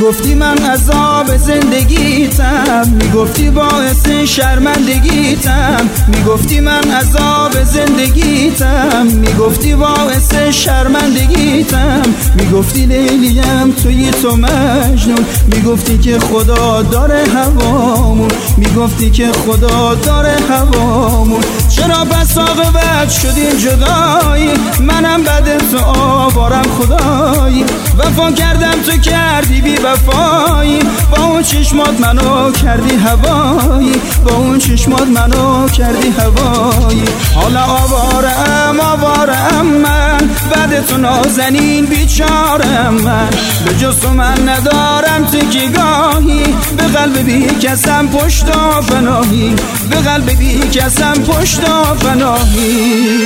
میگفتی من عذاب زندگیتم، میگفتی باعث شرمندگیتم، میگفتی من عذاب زندگیتم، میگفتی باعث شرمندگیتم، میگفتی لیلیم توی تو مجنون، میگفتی که خدا داره هوامون، میگفتی که خدا داره هوامون. چرا پس عاقبت شدیم جدایی، منم بعد تو آوارم خدایی، وفا کردم تو کردی بی وفایی، با اون چشمات منو کردی هوایی، با اون چشمات منو کردی هوایی. حالا آوارم من، بعد تو نازنین بیچارم من، به جز تو من ندارم تکیگاهی، به قلب بی کسم پشت و پناهی، به قلب بی کسم پشت و پناهی.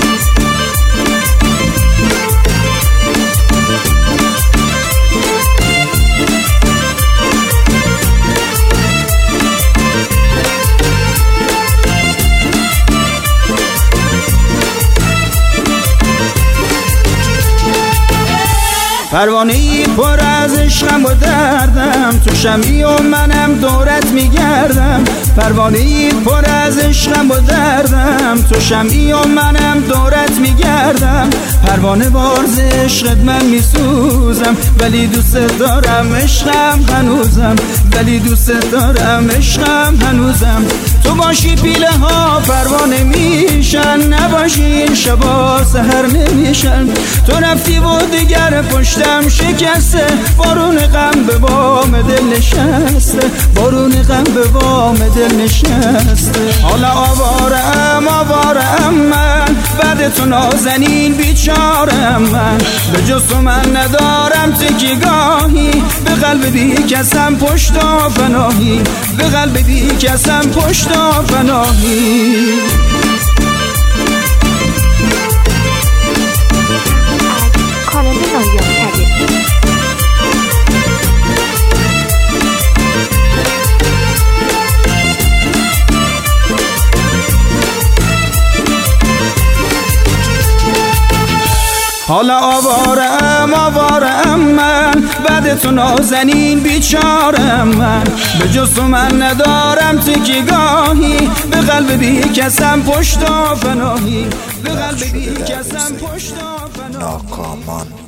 پروانه‌ای پر از عشقم و دردم، تو شمعی و منم دورت میگردم. پروانه‌ای پر از عشقم و دردم، تو شمعی و منم دورت میگردم. پروانه وارز عشقت من میسوزم، ولی دوست دارم عشقم هنوزم، ولی دوست دارم عشقم هنوزم. تو باشی پیله ها پروانه میشن، نباشی این شبا سحر نمیشن. تو رفتی و دیگر پشتم شکسته، بارون غم به بام دل نشسته، بارون غم به بام دل نشسته. حالا آوارم من، بعد تو نازنین بیچارم من، به جز تو من ندارم تکیگاهی، به قلب بی کسم پشت و پناهی، به قلب بی کسم پشت و پناهی. حالا آوارم من، بعد تو نازنین بیچارم من، به جز تو من ندارم تکیگاهی، به قلب بی کسم پشت و پناهی، به قلب بی کسم پشت و پناهی. ناکامان.